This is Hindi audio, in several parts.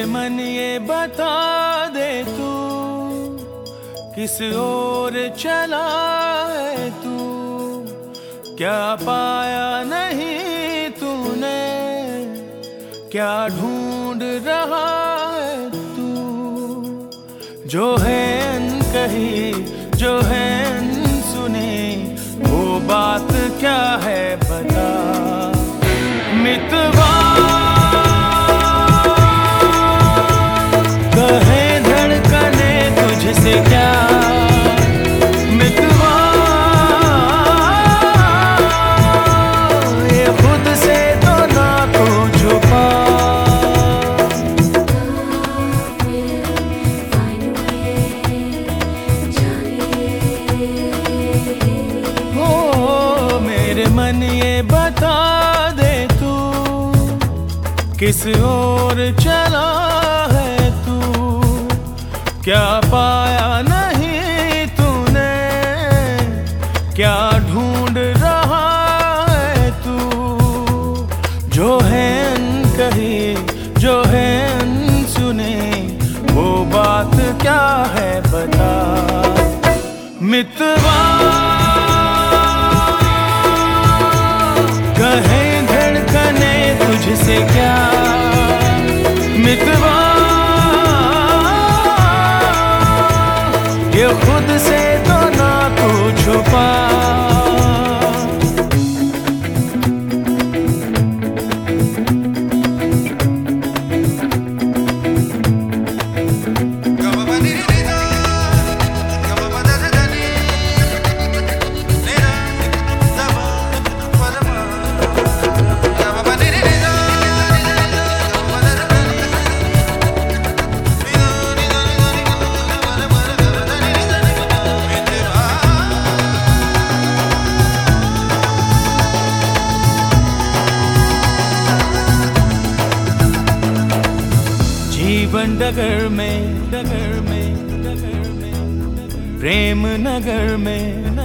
मेरे मन ये बता दे तू किस ओर चला है तू, क्या पाया नहीं तूने, क्या ढूंढ रहा है तू। जो है अनकही जो है अनसुनी, वो बात क्या है बता। मितवा कहे धड़कने तुझसे क्या, मितवा ये खुद से तो ना को छुपा। ओ मेरे मन ये बता दे तू किस ओर चला है तू, क्या पाया नहीं तूने, क्या ढूंढ रहा है तू। जो है अनकही जो है अनसुनी, वो बात क्या है बता। मितवा कहे धड़कने तुझसे क्या, मितवा ये खुद से तो ना तू छुपा। जीवन डगर में प्रेम नगर में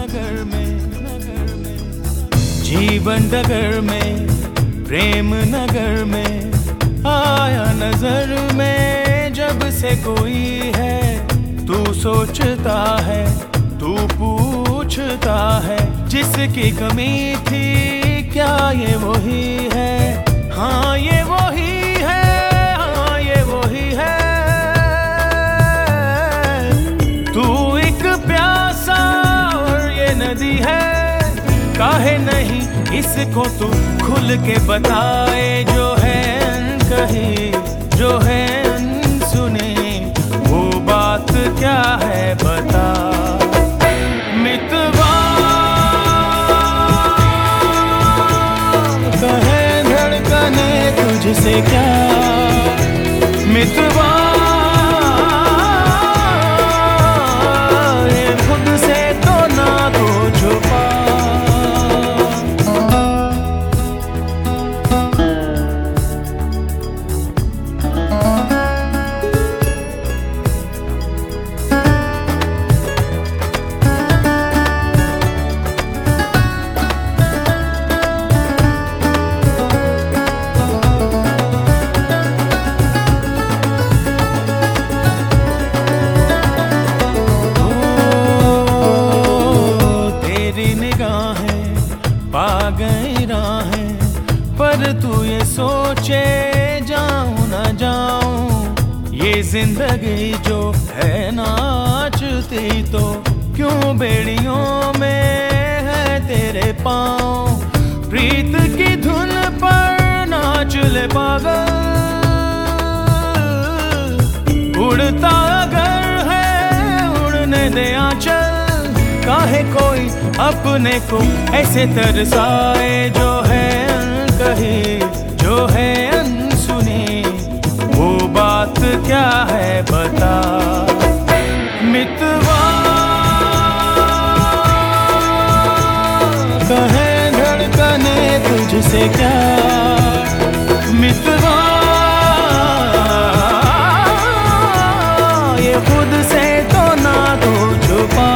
जीवन डगर में प्रेम नगर में आया नजर में जब से कोई है। तू सोचता है तू पूछता है, जिसकी कमी थी क्या ये वही है। हाँ ये वही है, हाँ ये वही है। तू एक प्यासा और ये नदी है, काहे नहीं इसको तू खुल के बताए। जो है अनकही जो है अनसुनी, वो बात क्या है बता। मितवा कहे धड़कने तुझसे क्या, मितवा ये खुद से तो ना को छुपा। पा गई राहें पर तू ये सोचे जाऊं ना जाऊं। ये जिंदगी जो है नाचती तो क्यों बेड़ियों में है तेरे पाँव। प्रीत की धुन पर नाच ले पागल, उड़ता अगर है उड़ने दे आंचल। काहे कोई अपने को ऐसे तरसाए। जो है अनकही जो है अनसुनी, वो बात क्या है बता। मितवा कहे धड़कने तुझसे क्या, मितवा ये खुद से तो ना तो छुपा।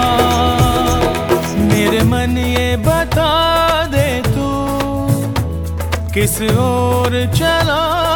मेरे मन ये बता दे तू किस ओर चला